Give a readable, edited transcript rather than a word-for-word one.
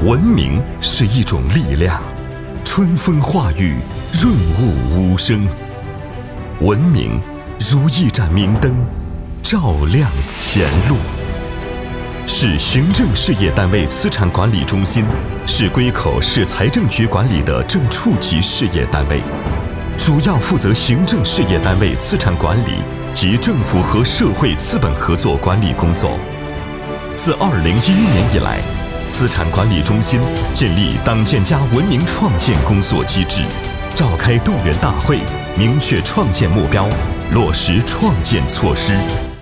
文明是一种力量，春风化雨，润物无声。文明如一盏明灯，照亮前路。市行政事业单位资产管理中心是归口市财政局管理的正处级事业单位，主要负责行政事业单位资产管理及政府和社会资本合作管理工作。自2011年以来，资产管理中心建立党建加文明创建工作机制，召开动员大会，明确创建目标，落实创建措施。